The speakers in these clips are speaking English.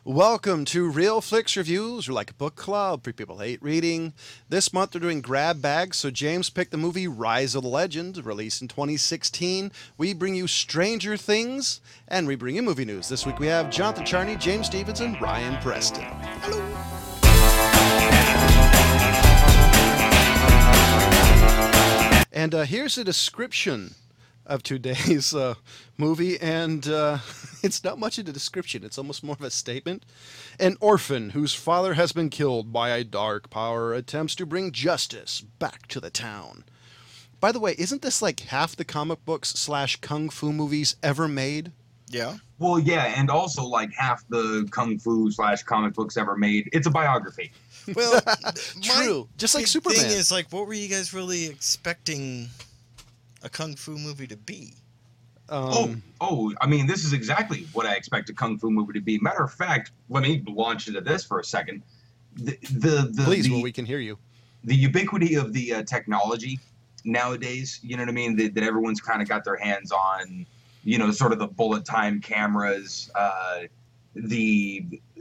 Welcome to Real Flicks Reviews. We're like a book club for people who hate reading. This month we're doing grab bags, so James picked the movie Rise of the Legend, released in 2016. We bring you Stranger Things, and we bring you movie news. This week we have Jonathan Charney, James Stevenson, Ryan Preston. And here's a description of today's movie, and it's not much of a description. It's almost more of a statement. An orphan whose father has been killed by a dark power attempts to bring justice back to the town. By the way, isn't this like half the comic books / kung fu movies ever made? Yeah. Well, yeah, and also like half the kung fu / comic books ever made. It's a biography. Well, True. Just like big Superman. thing is, like, what were you guys really expecting a kung fu movie to be? I mean, this is exactly what I expect a kung fu movie to be. Matter of fact, let me launch into this for a second. Please, well, we can hear you. The ubiquity of the technology nowadays, you know what I mean, that everyone's kind of got their hands on, you know, sort of the bullet time cameras, the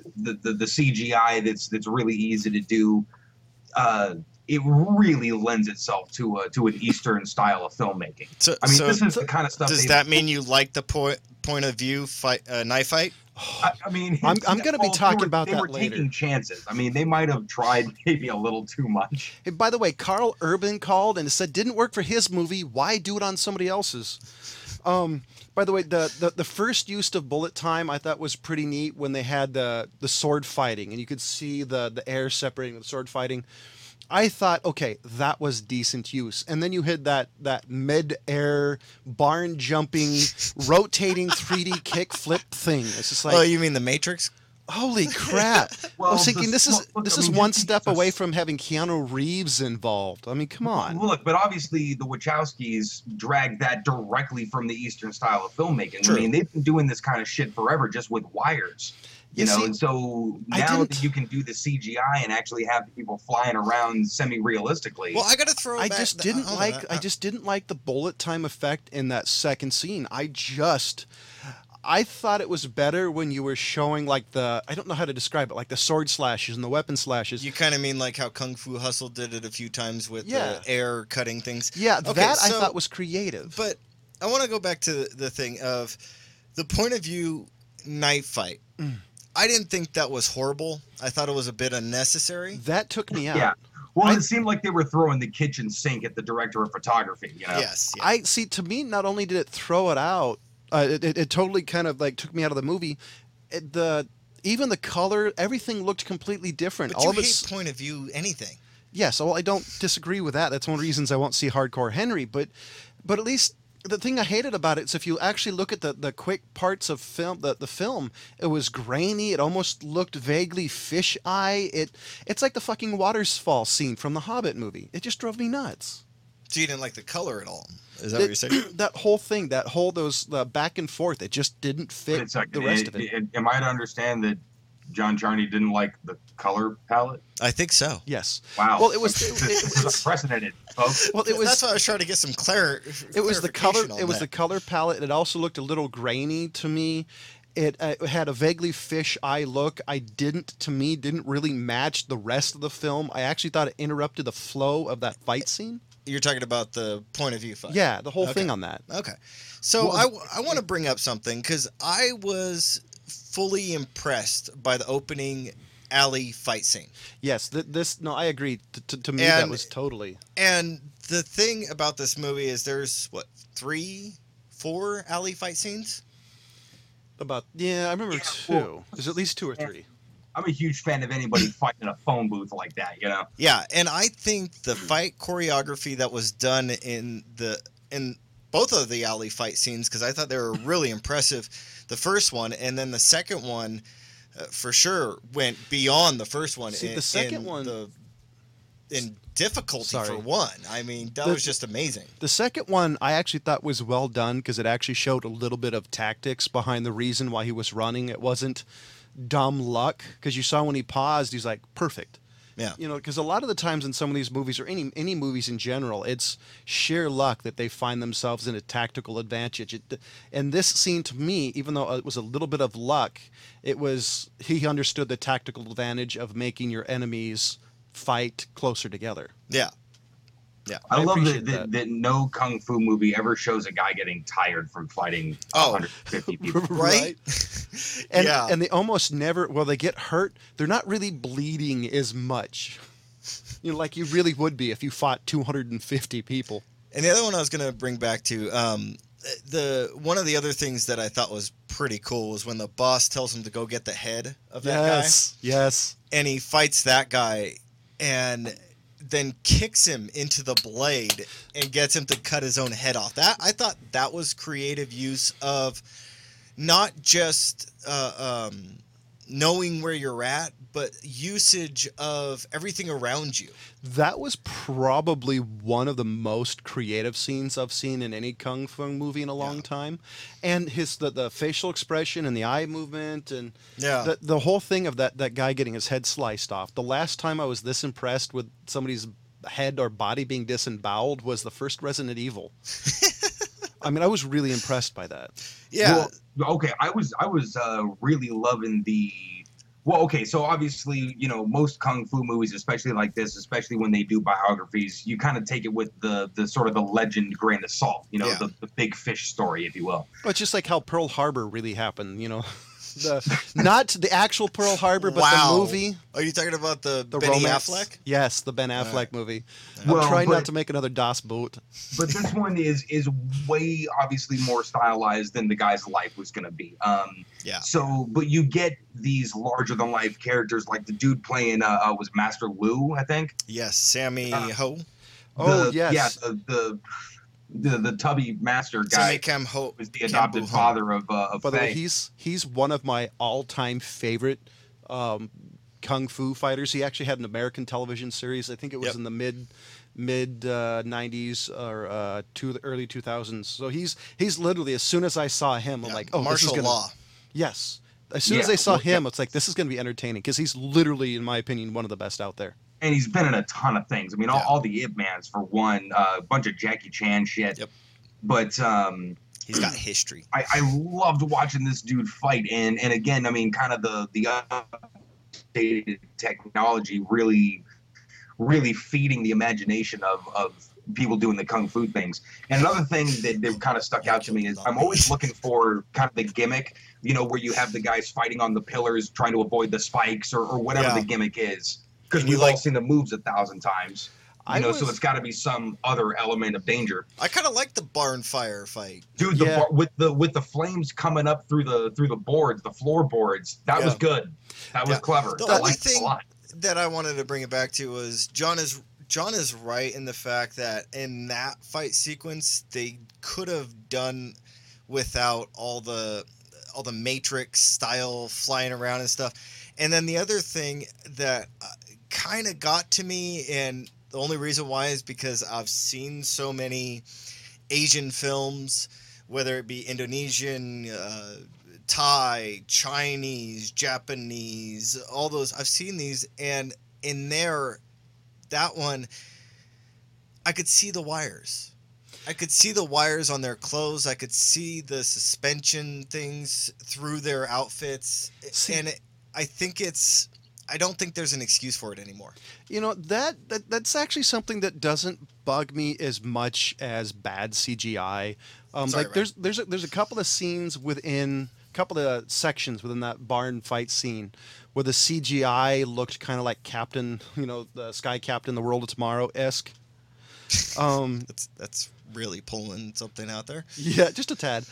CGI that's really easy to do. It really lends itself to an Eastern style of filmmaking. So, I mean, this is the kind of stuff. Does that mean you like the point of view fight, knife fight? I mean, I'm going to be talking about that later. They were taking chances. I mean, they might have tried maybe a little too much. Hey, by the way, Carl Urban called and said didn't work for his movie. Why do it on somebody else's? By the way, the first use of bullet time I thought was pretty neat when they had the sword fighting and you could see the air separating the sword fighting. I thought, okay, that was decent use. And then you hit that mid-air, barn-jumping, rotating 3D kick flip thing. It's just like... Oh, you mean The Matrix? Holy crap. Well, I was thinking this is mean, one step away from having Keanu Reeves involved. I mean, come on. Look, but obviously the Wachowskis dragged that directly from the Eastern style of filmmaking. True. I mean, they've been doing this kind of shit forever just with wires. You know, and so now that you can do the CGI and actually have people flying around semi-realistically. Well, I got to throw I back... just didn't like the bullet time effect in that second scene. I thought it was better when you were showing like I don't know how to describe it, like the sword slashes and the weapon slashes. You kind of mean like how Kung Fu Hustle did it a few times with the air cutting things. Yeah, okay, I thought was creative. But I want to go back to the thing of the point of view knife fight. I didn't think that was horrible. I thought it was a bit unnecessary. That took me out. Yeah. Well, it seemed like they were throwing the kitchen sink at the director of photography, you know? Yes. Yeah. I see, to me, not only did it throw it out, it totally kind of like took me out of the movie. Even the color, everything looked completely different. But you hate point of view anything. Yes, well, I don't disagree with that. That's one of the reasons I won't see Hardcore Henry. But at least the thing I hated about it is if you actually look at the quick parts of film, the film, it was grainy. It almost looked vaguely fish-eye. It's like the fucking waterfall scene from the Hobbit movie. It just drove me nuts. So you didn't like the color at all? Is that what you're saying? That whole thing, those back and forth, it just didn't fit the rest of it. Am I to understand that John Charney didn't like the color palette? I think so. Yes. Wow. Well, it was unprecedented, folks. Well, that's why I was trying to get some It was the color. It was the color palette. It also looked a little grainy to me. It had a vaguely fish-eye look. Didn't really match the rest of the film. I actually thought it interrupted the flow of that fight scene. You're talking about the point of view fight. Yeah, the whole thing on that. Okay. So I want to bring up something because I was fully impressed by the opening alley fight scene. Yes, I agree. To me, that was totally. And the thing about this movie is there's, 3-4 alley fight scenes? I remember 2. There's at least 2 or 3. I'm a huge fan of anybody fighting in a phone booth like that, you know? Yeah, and I think the fight choreography that was done in both of the alley fight scenes, because I thought they were really impressive, the first one, and then the second one, for sure, went beyond the first one. See, the second one... in difficulty for one. I mean, that was just amazing. The second one I actually thought was well done because it actually showed a little bit of tactics behind the reason why he was running. It wasn't dumb luck because you saw when he paused, he's like, perfect. Yeah. You know, because a lot of the times in some of these movies, or any movies in general, it's sheer luck that they find themselves in a tactical advantage. And this scene, to me, even though it was a little bit of luck, it was he understood the tactical advantage of making your enemies fight closer together. Yeah. Yeah. I love appreciate that no kung fu movie ever shows a guy getting tired from fighting 150 people. Right? And Yeah. and they almost never, well, they get hurt. They're not really bleeding as much. You know, like you really would be if you fought 250 people. And the other one I was going to bring back to, the one of the other things that I thought was pretty cool was when the boss tells him to go get the head of that Yes. Yes. guy, and he fights that guy, and then kicks him into the blade and gets him to cut his own head off. That I thought that was creative use of not just knowing where you're at, but usage of everything around you. That was probably one of the most creative scenes I've seen in any kung fu movie in a long time. And the facial expression and the eye movement and Yeah. the whole thing of that guy getting his head sliced off. The last time I was this impressed with somebody's head or body being disemboweled was the first Resident Evil. I mean, I was really impressed by that. Yeah. Well, okay, I was really loving the. Well, okay, so obviously, you know, most kung fu movies, especially like this, especially when they do biographies, you kind of take it with the sort of the legend grain of salt, you know, Yeah. the big fish story, if you will. Well, it's just like how Pearl Harbor really happened, you know. Not the actual Pearl Harbor, but Wow. the movie. Are you talking about the The Benny romance. Affleck? Yes, the Ben Affleck movie. Well, I'm trying but- not to make another Das Boot. But this one is way obviously more stylized than the guy's life was going to be. Yeah. So, but you get these larger than life characters like the dude playing was Master Lu, I think. Yes, Sammy Ho. Oh, The- yes. Yeah, the tubby master guy Sammy Cam Ho. was the adopted Kambu Ho. father of By the way, Faye. he's one of my all-time favorite kung fu fighters. He actually had an American television series. I think it was Yep. in the mid 90s or to the early 2000s. So he's literally, as soon as I saw him, I'm like, oh, this is martial gonna, law. Yes. As soon as Yeah, I saw well, him, it's like, this is going to be entertaining because he's literally, in my opinion, one of the best out there. And he's been in a ton of things. I mean, Yeah. all the Ip Mans for one, a bunch of Jackie Chan shit. Yep. But He's got history. I loved watching this dude fight, and again, I mean, kind of the updated technology really feeding the imagination of people doing the kung fu things. And another thing that kind of stuck out to me is I'm always looking for kind of the gimmick, you know, where you have the guys fighting on the pillars trying to avoid the spikes or whatever Yeah. the gimmick is, because And you we've all like- seen the moves 1,000 times. I You know, was- so it's got to be some other element of danger. I kind of like the barn fire fight. Dude, Yeah. with the flames coming up through the boards, the floorboards, that was Yeah. good. That was Yeah. clever. The I only liked it a thing lot. that I wanted to bring it back to was John is right in the fact that in that fight sequence they could have done without all the Matrix style flying around and stuff. And then the other thing that kind of got to me, and the only reason why is because I've seen so many Asian films, whether it be Indonesian, Thai, Chinese, Japanese, all those. I've seen these, and in there, that one, I could see the wires. I could see the wires on their clothes. I could see the suspension things through their outfits. See- And I don't think there's an excuse for it anymore. You know, that's actually something that doesn't bug me as much as bad CGI. Sorry, Like there's a couple of scenes within couple of sections within that barn fight scene where the CGI looked kind of like Captain, you know, the Sky Captain, the World of Tomorrow esque. That's really pulling something out there. Yeah, just a tad.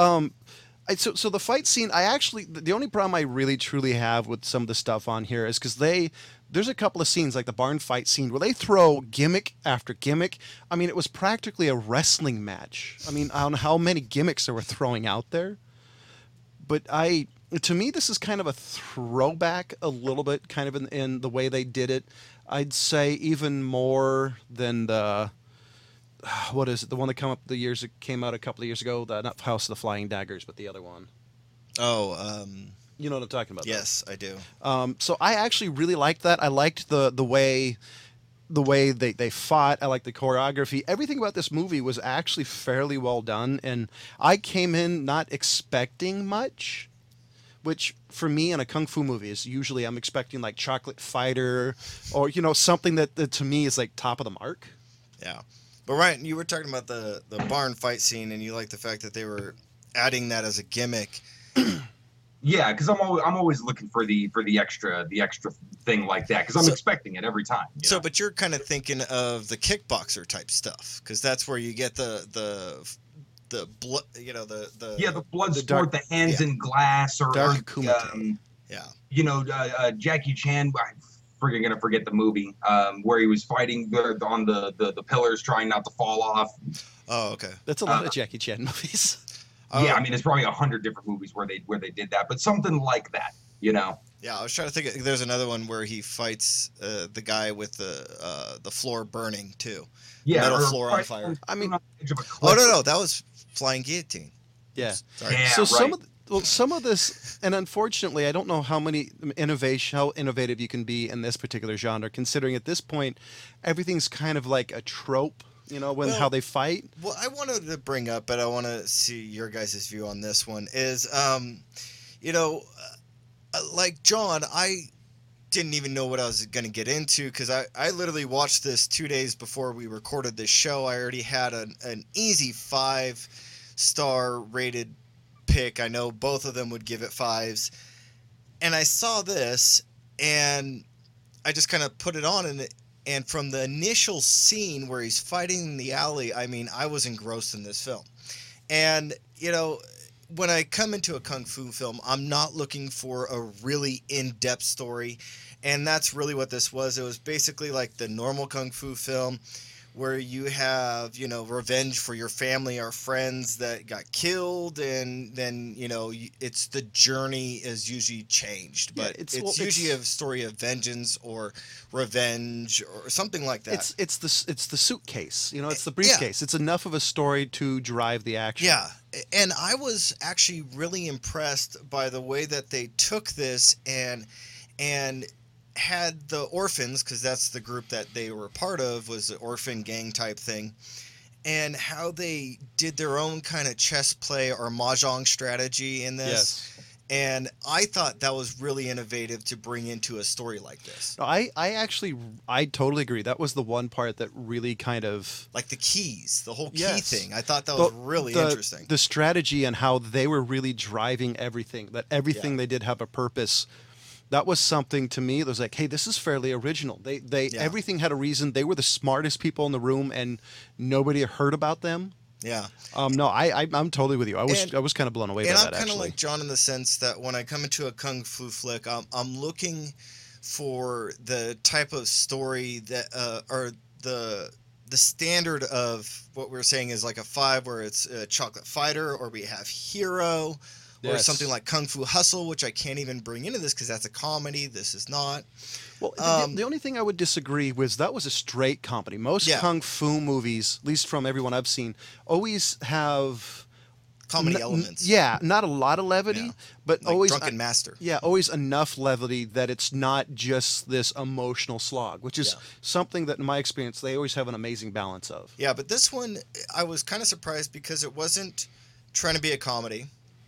So the fight scene, the only problem I really truly have with some of the stuff on here is because there's a couple of scenes like the barn fight scene where they throw gimmick after gimmick. I mean, it was practically a wrestling match. I mean, I don't know how many gimmicks they were throwing out there, but to me, this is kind of a throwback a little bit, kind of in the way they did it. I'd say even more than what is it? The one that came out a couple of years ago. Not House of the Flying Daggers, but the other one. Oh, You know what I'm talking about? Yes, I do. So I actually really liked that. I liked the way they fought. I liked the choreography. Everything about this movie was actually fairly well done, and I came in not expecting much, which for me in a kung fu movie is usually I'm expecting like Chocolate Fighter or something that to me is like top of the mark. Yeah. But Ryan, you were talking about the barn fight scene, and you like the fact that they were adding that as a gimmick. Yeah, because I'm always looking for the extra thing like that because I'm expecting it every time. So, but you're kind of thinking of the kickboxer type stuff because that's where you get the blood, the blood sport, the hands in glass, or Kumite. Jackie Chan. I'm freaking gonna forget the movie where he was fighting on the pillars, trying not to fall off. Oh, okay. That's a lot of Jackie Chan movies. Yeah, I mean, it's probably 100 different movies where they did that, but something like that, Yeah, I was trying to think. There's another one where he fights the guy with the floor burning too. Yeah, metal floor on fire. I mean, no, that was Flying Guillotine. Yeah. Sorry. Yeah, So right. some of this, and unfortunately, I don't know how innovative you can be in this particular genre, considering at this point, everything's kind of like a trope. How they fight. Well, I wanted to bring up, but I want to see your guys' view on this one. Is like John, I didn't even know what I was going to get into because I literally watched this 2 days before we recorded this show. I already had an easy 5-star rated pick. I know both of them would give it 5s, and I saw this and I just kind of put it on and from the initial scene where he's fighting in the alley, I mean, I was engrossed in this film. And, when I come into a kung fu film, I'm not looking for a really in-depth story. And that's really what this was. It was basically like the normal kung fu film where you have, revenge for your family or friends that got killed. And then, it's the journey is usually changed. But it's usually a story of vengeance or revenge or something like that. It's the suitcase, it's the briefcase. Yeah. It's enough of a story to drive the action. Yeah. And I was actually really impressed by the way that they took this and had the orphans, because that's the group that they were part of, was the orphan gang type thing, and how they did their own kind of chess play or mahjong strategy in this. Yes. And I thought that was really innovative to bring into a story like this. I totally agree. That was the one part that really kind of... Like the keys, the whole key thing. I thought that was really interesting. The strategy and how they were really driving everything, that everything they did have a purpose. That was something to me that was like, hey, this is fairly original. Everything had a reason. They were the smartest people in the room, and nobody heard about them. Yeah. No, I'm totally with you. I was kind of blown away by that. And I'm kind of like John in the sense that when I come into a kung fu flick, I'm looking for the type of story that or the standard of what we're saying is like a 5, where it's a Chocolate Fighter, or we have Hero. Or something like Kung Fu Hustle, which I can't even bring into this because that's a comedy. This is not. Well, the only thing I would disagree with, that was a straight comedy. Most Kung Fu movies, at least from everyone I've seen, always have... comedy elements. Yeah, not a lot of levity, but like always... Drunken Master. Yeah, always enough levity that it's not just this emotional slog, which is something that, in my experience, they always have an amazing balance of. Yeah, but this one, I was kind of surprised because it wasn't trying to be a comedy.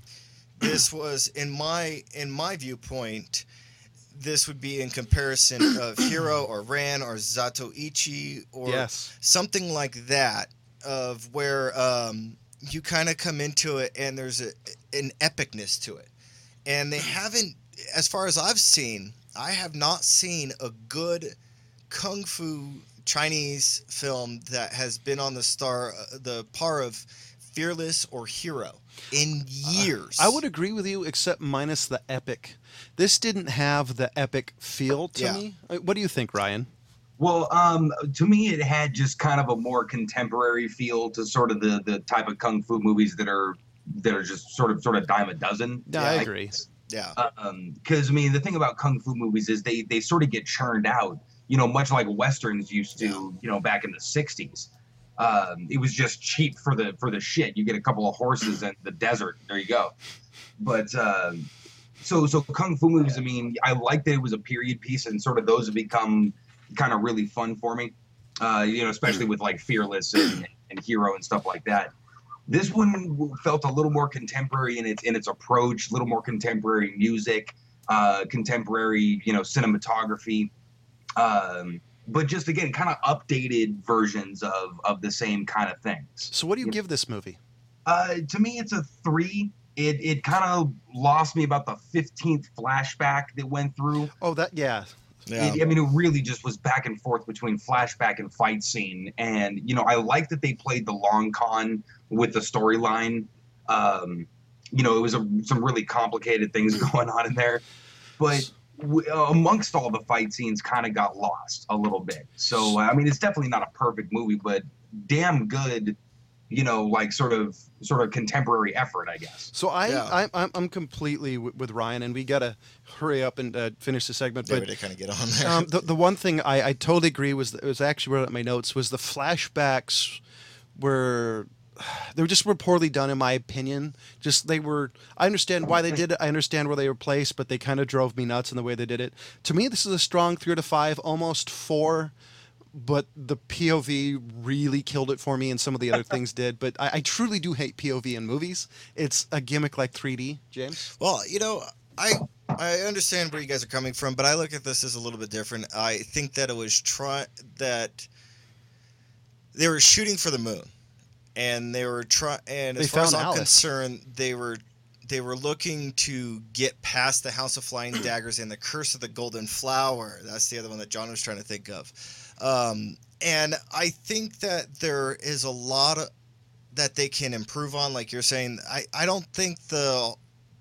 This was, in my viewpoint, this would be in comparison of Hero or Ran or Zatoichi or something like that, of where you kind of come into it and there's an epicness to it. And they haven't, as far as I've seen, I have not seen a good kung fu Chinese film that has been on the par of Fearless or Hero in years. I would agree with you, except minus the epic. This didn't have the epic feel to me. What do you think, Ryan? Well, to me, it had just kind of a more contemporary feel to sort of the type of kung fu movies that are just sort of dime a dozen. Yeah, I agree. Yeah. Because I mean, the thing about kung fu movies is they sort of get churned out. Much like westerns used to. Back in the '60s. It was just cheap for the shit. You get a couple of horses in the desert. There you go. But so kung fu movies, I mean, I like that it was a period piece, and sort of those have become kind of really fun for me. Especially with like Fearless and Hero and stuff like that. This one felt a little more contemporary in its approach, a little more contemporary music, contemporary cinematography, but just again kind of updated versions of the same kind of things. So what do you give this movie? To me, it's a 3. It kind of lost me about the 15th flashback that went through. Oh, yeah. I mean, it really just was back and forth between flashback and fight scene. And, I like that they played the long con with the storyline. It was some really complicated things going on in there. But amongst all the fight scenes kind of got lost a little bit. So, I mean, it's definitely not a perfect movie, but damn good, sort of contemporary effort, I guess. So I'm completely with Ryan, and we gotta hurry up and finish the segment. Yeah, but we kind of get on there. the one thing I totally agree was actually wrote out in my notes was the flashbacks were poorly done in my opinion. I understand why they did it. I understand where they were placed, but they kind of drove me nuts in the way they did it. To me, this is a strong 3 to 5, almost 4. But the POV really killed it for me, and some of the other things did. But I truly do hate POV in movies. It's a gimmick like 3D, James. Well, I understand where you guys are coming from, but I look at this as a little bit different. I think that it was that they were shooting for the moon, and they were and as far as I'm concerned, they were looking to get past the House of Flying Daggers and the Curse of the Golden Flower. That's the other one that John was trying to think of. And I think that there is a lot that they can improve on, like you're saying. I don't think the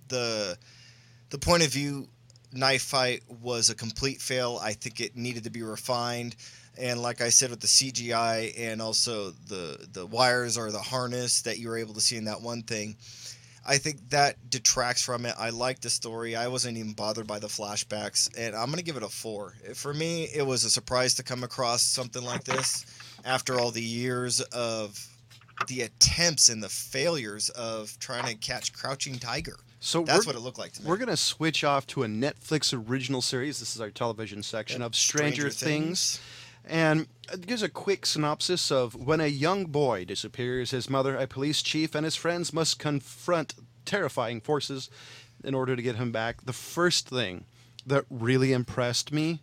point of view knife fight was a complete fail. I think it needed to be refined. And like I said, with the CGI and also the wires or the harness that you were able to see in that one thing, I think that detracts from it. I like the story. I wasn't even bothered by the flashbacks, and I'm going to give it a 4. For me, it was a surprise to come across something like this after all the years of the attempts and the failures of trying to catch Crouching Tiger. So that's what it looked like to me. We're going to switch off to a Netflix original series. This is our television section of Stranger Things. And it gives a quick synopsis of when a young boy disappears, his mother, a police chief, and his friends must confront terrifying forces in order to get him back. The first thing that really impressed me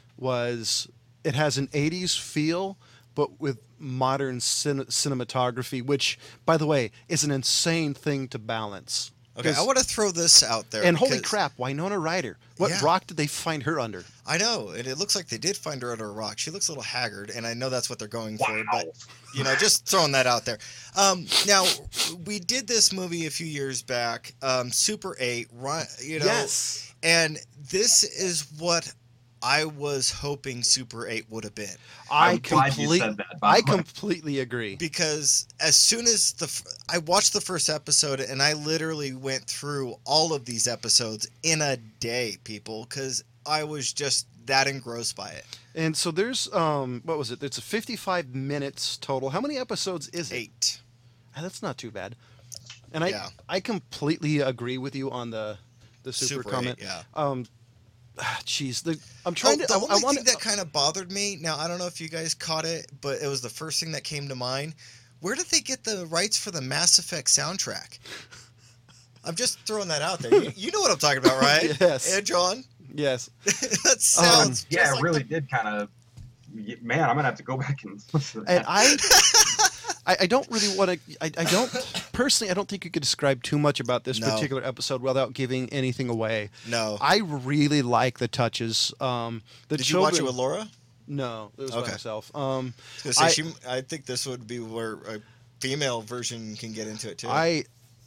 was it has an 80s feel, but with modern cinematography, which, by the way, is an insane thing to balance. Okay, I want to throw this out there. And holy crap, Winona Ryder. What rock did they find her under? I know, and it looks like they did find her under a rock. She looks a little haggard, and I know that's what they're going for, but, just throwing that out there. Now, we did this movie a few years back, Super 8, Yes. And this is what I was hoping Super 8 would have been. I'm glad you said that. I completely agree. Because as soon as I watched the first episode, and I literally went through all of these episodes in a day, people, because I was just that engrossed by it. And so there's, what was it? It's 55 minutes total. How many episodes is it? 8. That's not too bad. And I completely agree with you on the super comment. 8, yeah. Jeez, I'm trying to. The only thing that kind of bothered me. Now I don't know if you guys caught it, but it was the first thing that came to mind. Where did they get the rights for the Mass Effect soundtrack? I'm just throwing that out there. You know what I'm talking about, right? Yes. And John? Yes. That sounds. Yeah, just it really did kind of. Man, I'm gonna have to go back and listen to that. And I don't really want to. I don't personally. I don't think you could describe too much about this particular episode without giving anything away. No. I really like the touches. Did you watch it with Laura? No, it was by myself. I think this would be where a female version can get into it too. I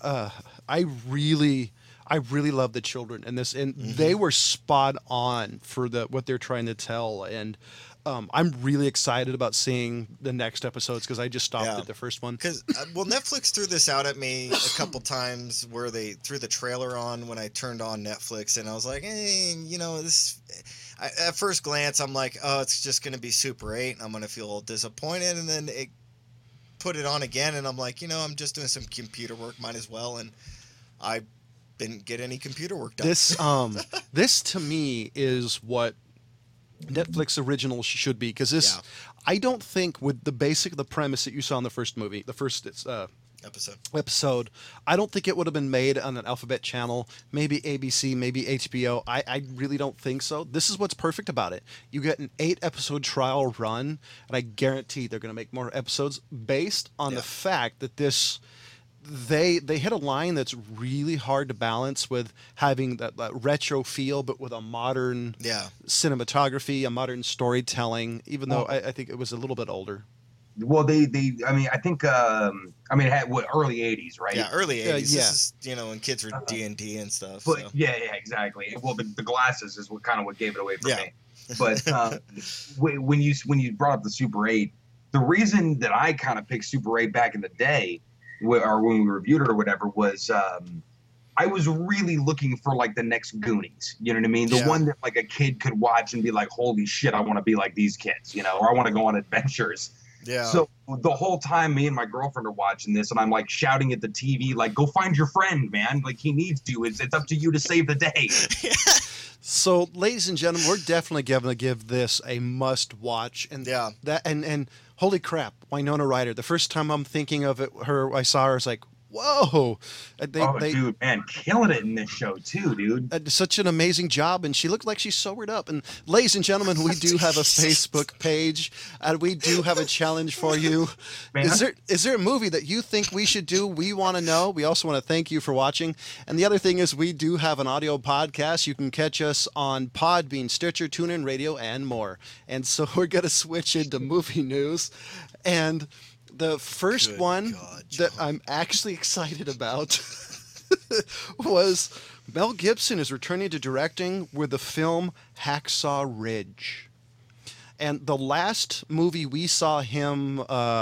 really love the children in this, and they were spot on for what they're trying to tell, and I'm really excited about seeing the next episodes because I just stopped at the first one. Because Netflix threw this out at me a couple times where they threw the trailer on when I turned on Netflix, and I was like, this. At first glance, I'm like, oh, it's just going to be Super 8, and I'm going to feel disappointed, and then it put it on again, and I'm like, I'm just doing some computer work, might as well, and I didn't get any computer work done. This to me is what Netflix originals should be, because this, I don't think with the premise that you saw in the first movie, the first episode, I don't think it would have been made on an Alphabet channel, maybe ABC, maybe HBO. I really don't think so. This is what's perfect about it. You get an 8-episode trial run, and I guarantee they're going to make more episodes based on the fact that this. They hit a line that's really hard to balance with having that retro feel, but with a modern cinematography, a modern storytelling, even though I think it was a little bit older. Well, I mean, I think, it had early 80s, right? Yeah, early 80s. This is, when kids were D&D and stuff. But so. yeah, exactly. Well, the glasses is what gave it away for me. But when you brought up the Super 8, the reason that I kind of picked Super 8 back in the day, or when we reviewed it or whatever, was I was really looking for like the next Goonies. You know what I mean? The one that like a kid could watch and be like, holy shit, I want to be like these kids, or I want to go on adventures. Yeah. So the whole time me and my girlfriend are watching this, and I'm like shouting at the TV, like, go find your friend, man. Like, he needs you. It's up to you to save the day. So, ladies and gentlemen, we're definitely going to give this a must watch. And and holy crap, Winona Ryder. The first time I'm thinking of it, I saw her, it's like, whoa. Dude, man, killing it in this show too, dude. Such an amazing job, and she looked like she sobered up. And ladies and gentlemen, we do have a Facebook page, and we do have a challenge for you. Is there a movie that you think we should do? We want to know. We also want to thank you for watching. And the other thing is, we do have an audio podcast. You can catch us on Podbean, Stitcher, TuneIn Radio, and more. And so we're going to switch into movie news. And the first that I'm actually excited about was Mel Gibson is returning to directing with the film Hacksaw Ridge. And the last movie we saw him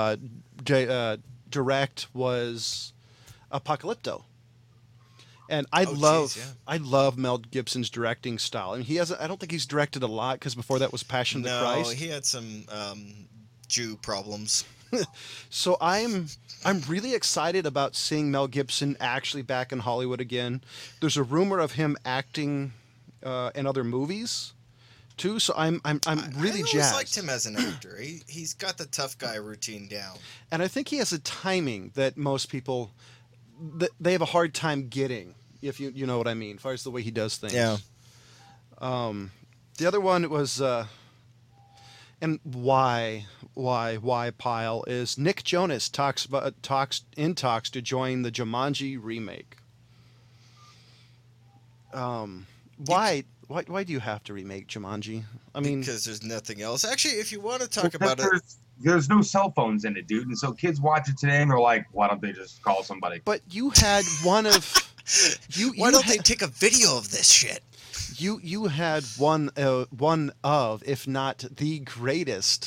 direct was Apocalypto. And I love Mel Gibson's directing style. I mean, I don't think he's directed a lot, because before that was Passion of the Christ. No, he had some Jew problems. So I'm really excited about seeing Mel Gibson actually back in Hollywood again. There's a rumor of him acting in other movies too. So I'm really jazzed. I always liked him as an actor. He's got the tough guy routine down. And I think he has a timing that most people they have a hard time getting, if you know what I mean, as far as the way he does things. Yeah. The other one was and why Pyle is Nick Jonas talks to join the Jumanji remake. Why do you have to remake Jumanji? I mean, because there's nothing else. Actually, if you want to talk about it, there's no cell phones in it, dude, and so kids watch it today and they're like, why don't they just call somebody? But you had one of why don't they take a video of this shit? You had one of, if not the greatest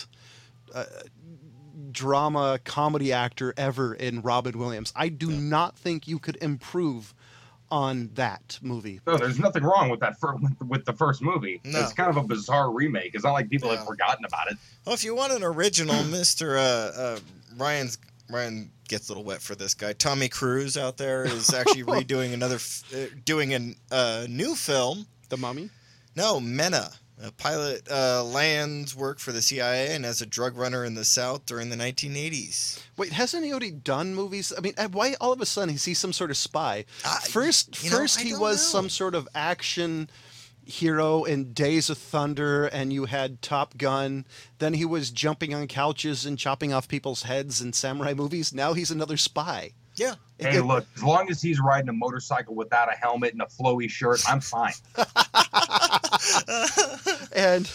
drama comedy actor ever in Robin Williams. I do not think you could improve on that movie. No, there's nothing wrong with that with the first movie. No. It's kind of a bizarre remake. It's not like people have forgotten about it. Well, if you want an original, Mr. Ryan gets a little wet for this guy. Tommy Cruise out there is actually redoing doing a new film. The Mummy? No, Mena. A pilot lands work for the CIA and as a drug runner in the South during the 1980s. Wait, hasn't he already done movies? I mean, why all of a sudden is he some sort of spy? First he was some sort of action hero in Days of Thunder, and you had Top Gun. Then he was jumping on couches and chopping off people's heads in samurai movies. Now he's another spy. Yeah. Hey, look, as long as he's riding a motorcycle without a helmet and a flowy shirt, I'm fine. and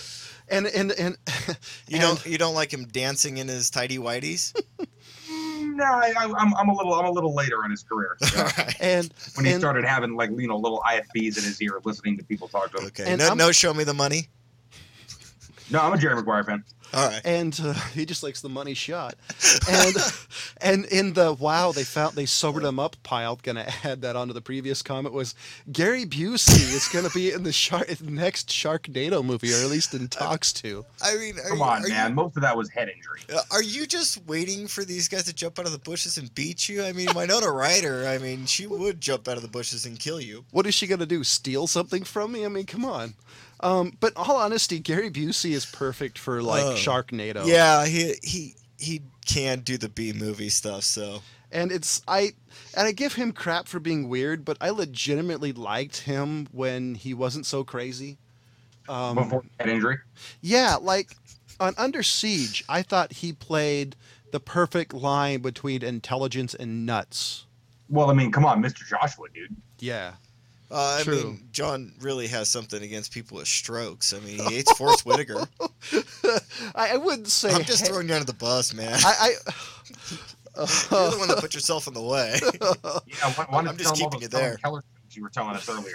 you don't like him dancing in his tidy whities? No, I'm a little later in his career. Right. And when he started having little IFBs in his ear, listening to people talk to him. Okay. No, show me the money. No, I'm a Jerry Maguire fan. All right. And he just likes the money shot. And in the they sobered him up pile. Gonna add that onto the previous comment was Gary Busey is gonna be in the next Sharknado movie, or at least in talks to. I mean, Come on, man. Most of that was head injury. Are you just waiting for these guys to jump out of the bushes and beat you? I mean, Winona Ryder, I mean, she would jump out of the bushes and kill you. What is she gonna do? Steal something from me? I mean, come on. But in all honesty, Gary Busey is perfect for like Sharknado. Yeah, he can do the B movie stuff, so. And I give him crap for being weird, but I legitimately liked him when he wasn't so crazy. Before head injury? Yeah, like on Under Siege, I thought he played the perfect line between intelligence and nuts. Well, I mean, come on, Mr. Joshua, dude. Yeah. I True. mean, John really has something against people with strokes. I mean, he hates Forrest Whitaker. I wouldn't say. I'm just throwing you under the bus, man. You're the one that put yourself in the way. Yeah, I'm just keeping you there. Keller you were telling us earlier.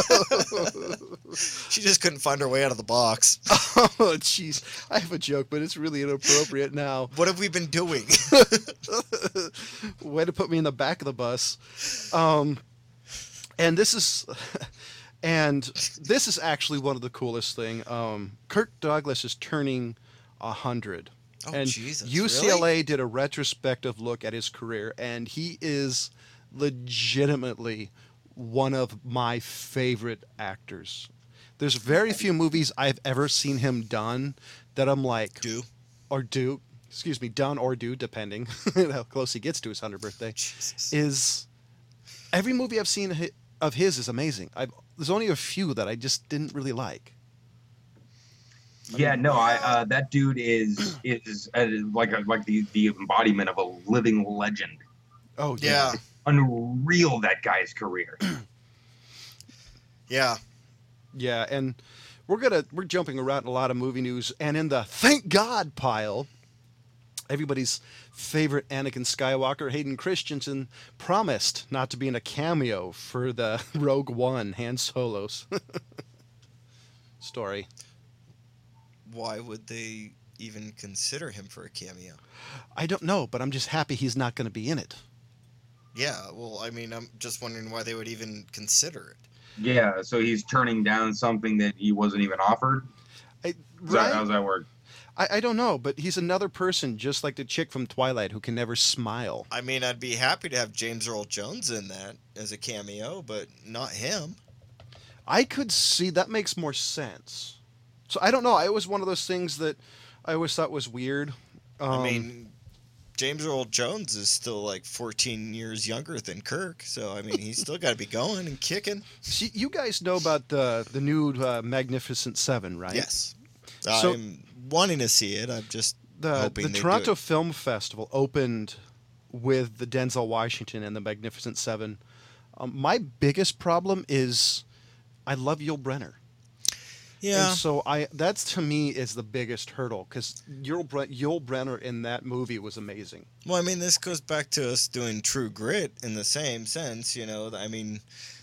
She just couldn't find her way out of the box. Oh, jeez. I have a joke, but it's really inappropriate now. What have we been doing? Way to put me in the back of the bus. And this is actually one of the coolest thing. Kirk Douglas is turning 100. Oh, and Jesus, UCLA really? did a retrospective look at his career, and he is legitimately one of my favorite actors. There's very few movies I've ever seen him done that I'm like done or do, depending how close he gets to his 100th birthday. Jesus. Every movie I've seen of his is amazing. There's only a few that I just didn't really like. Yeah, no, that dude is like the embodiment of a living legend. Oh Yeah. Unreal, that guy's career. Yeah. Yeah, and we're jumping around a lot of movie news, and in the thank God pile, everybody's favorite Anakin Skywalker, Hayden Christensen, promised not to be in a cameo for the Rogue One Han Solo's story. Why would they even consider him for a cameo? I don't know, but I'm just happy he's not going to be in it. Yeah, well, I mean, I'm just wondering why they would even consider it. Yeah, so he's turning down something that he wasn't even offered? Right? How's that work? I don't know, but he's another person just like the chick from Twilight who can never smile. I mean, I'd be happy to have James Earl Jones in that as a cameo, but not him. I could see that makes more sense. So I don't know. It was one of those things that I always thought was weird. I mean, James Earl Jones is still like 14 years younger than Kirk, so I mean, he's still got to be going and kicking. See, you guys know about the new Magnificent Seven, right? Yes. So- I'm wanting to see it. I'm just hoping The they Toronto do it. Film Festival opened with the Denzel Washington and the Magnificent Seven. My biggest problem is I love Yul Brynner. Yeah. And so that's to me is the biggest hurdle because Yul Brynner in that movie was amazing. Well, I mean, this goes back to us doing True Grit in the same sense, you know. I mean,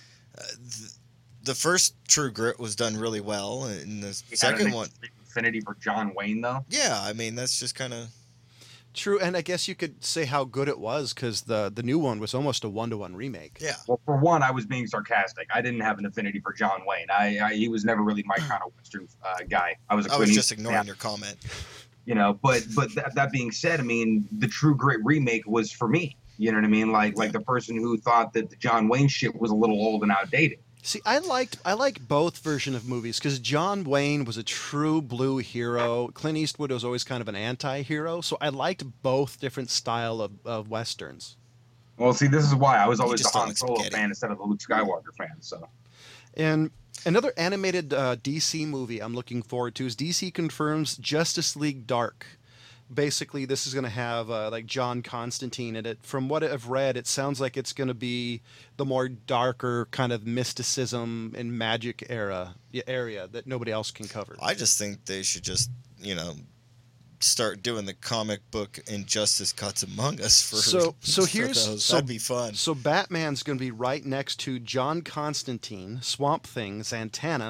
the first True Grit was done really well, and the second one... Affinity for John Wayne, though? Yeah, I mean, that's just kind of... True, and I guess you could say how good it was because the new one was almost a 1-to-1 remake. Yeah. Well, for one, I was being sarcastic. I didn't have an affinity for John Wayne. He was never really my kind of Western guy. I was just ignoring your comment. You know, but that being said, I mean, the True Grit remake was for me. You know what I mean? Like the person who thought that the John Wayne shit was a little old and outdated. See, I like both version of movies because John Wayne was a true blue hero. Clint Eastwood was always kind of an anti-hero, so I liked both different style of westerns. Well, see, this is why I was always just the Han don't Solo get it. fan instead of the Luke Skywalker fan. So, And another animated DC movie I'm looking forward to is DC confirms Justice League Dark. Basically, this is going to have like John Constantine in it. From what I've read, it sounds like it's going to be the more darker kind of mysticism and magic area that nobody else can cover. I just think they should just, you know, start doing the comic book Injustice Cuts Among Us for here's that'd be fun. So Batman's going to be right next to John Constantine, Swamp Thing, Zatanna,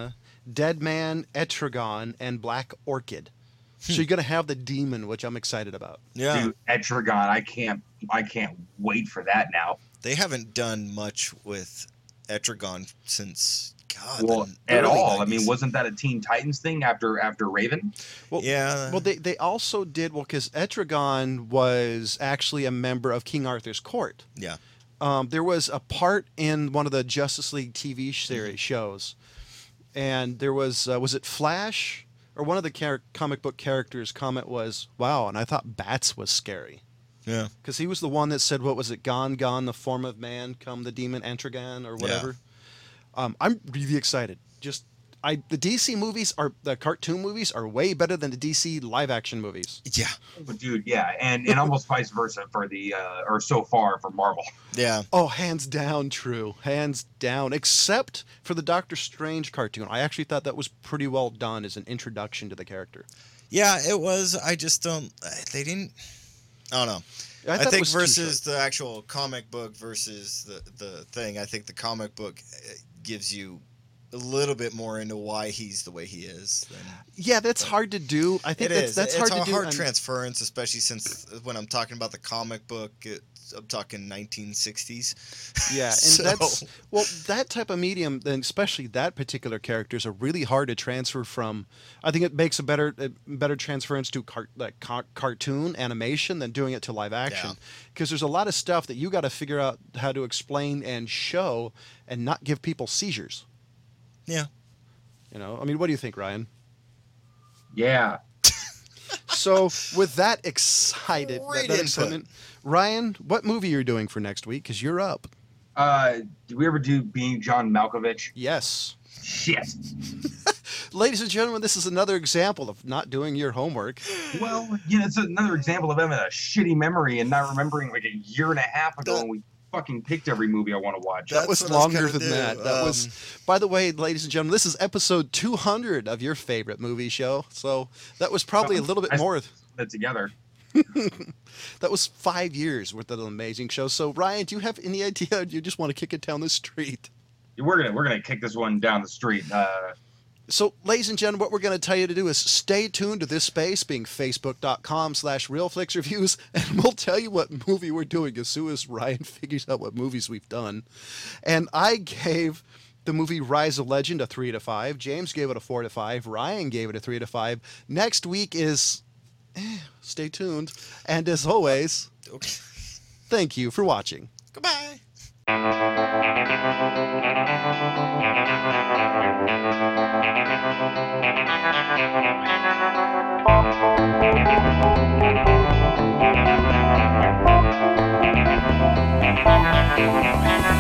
Deadman, Etrigan, and Black Orchid. So you're gonna have the demon, which I'm excited about. Yeah. Dude, Etrigan, I can't wait for that now. They haven't done much with Etrigan since Well, the at early all. 90s. I mean, wasn't that a Teen Titans thing after Raven? Well, Yeah. Well, they also did because Etrigan was actually a member of King Arthur's court. Yeah. There was a part in one of the Justice League TV series shows, and there was it Flash or one of the comic book characters' comment was, "Wow," and I thought Bats was scary Yeah. because he was the one that said, "What was it? Gone, gone, the form of man, come the demon Etrigan or whatever." I'm really excited. The DC movies the cartoon movies are way better than the DC live action movies. Yeah. But dude, yeah, and almost vice versa for the or so far for Marvel. Yeah. Oh, hands down, true. Hands down. Except for the Doctor Strange cartoon. I actually thought that was pretty well done as an introduction to the character. Yeah, it was. I just don't. They didn't. I don't know. I thought it think was too versus short. the actual comic book versus the thing, I think the comic book gives you a little bit more into why he's the way he is. Yeah, that's hard to do. I think that's it's hard to a do. hard on- transference, especially since when I'm talking about the comic book, I'm talking 1960s. Yeah, and So- that type of medium, then especially that particular characters are really hard to transfer from. I think it makes a better transference to cartoon animation than doing it to live action, because there's a lot of stuff that you got to figure out how to explain and show, and not give people seizures. Yeah. You know, I mean, what do you think, Ryan? Yeah. So with that that Great input. excitement, Ryan, what movie are you doing for next week? Because you're up. Did we ever do Being John Malkovich? Yes. Shit. Ladies and gentlemen, this is another example of not doing your homework. Well, it's another example of having a shitty memory and not remembering like a year and a half ago when we fucking picked every movie I want to watch. That was That's what I was longer gonna than do. that. That was, by the way, ladies and gentlemen, this is episode 200 of your favorite movie show. So that was probably a little bit more. That together. That was 5 years worth of an amazing show. So Ryan, do you have any idea? Do you just want to kick it down the street? We're gonna kick this one down the street. So, ladies and gentlemen, what we're going to tell you to do is stay tuned to this space, being facebook.com/RealFlixReviews, and we'll tell you what movie we're doing as soon as Ryan figures out what movies we've done. And I gave the movie Rise of Legend a 3 out of 5. James gave it a 4 out of 5. Ryan gave it a 3 out of 5. Next week is... stay tuned. And as always, Okay. thank you for watching. Goodbye. Thank you.